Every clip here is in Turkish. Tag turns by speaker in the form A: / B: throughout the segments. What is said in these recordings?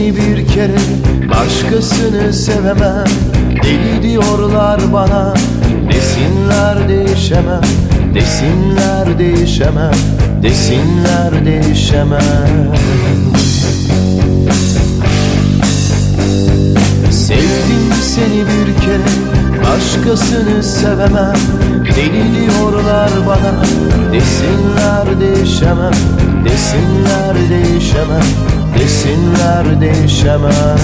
A: seni bir kere, başkasını sevemem. Deli diyorlar bana, desinler değişemem. Desinler değişemem, desinler değişemem. Sevdim seni bir kere, başkasını sevemem. Deli diyorlar bana, desinler değişemem. Desinler değişemem, desinler değişemem.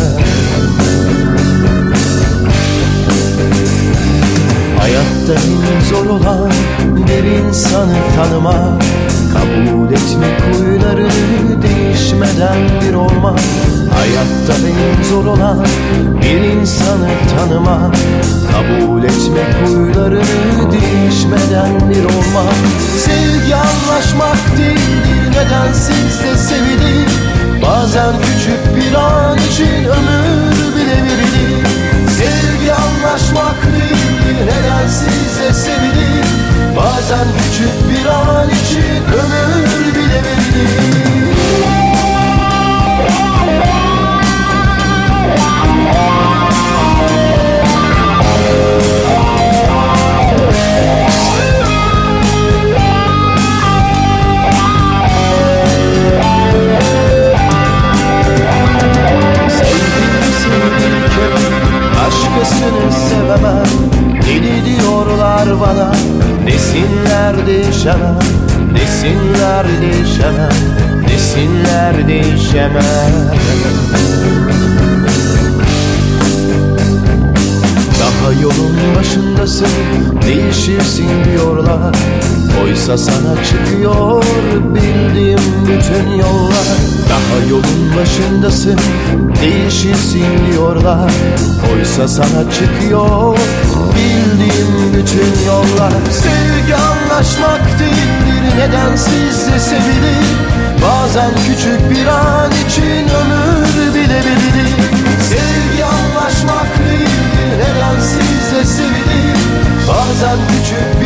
A: Hayatta en zor olan bir insanı tanımak, kabul etmek huylarını değişmeden bir olmak. Hayatta en zor olan bir insanı tanımak, kabul etmek huylarını değişmeden bir olmak. Sevgi anlaşmak değildir, nedensiz de sevilir. Bazen küçük bir an için ömür bile verilir. Sevgi anlaşmak değildir, nedensiz de sevilir. Bazen küçük bir an için ömür bile verilir. Başkasını sevemem, deli diyorlar bana. Desinler değişemem, desinler değişemem, desinler değişemem. Daha yolun başındasın, değişirsin diyorlar. Oysa sana çıkıyor bildiğim bütün yollar. Daha yolun başındasın, değişirsin diyorlar. Oysa sana çıkıyor bildiğim bütün yollar. Sevgi anlaşmak değildir, nedensiz de sevilir. Bazen küçük bir an için ömür bile verilir. Sevgi anlaşmak değildir, nedensiz de sevilir. Bazen küçük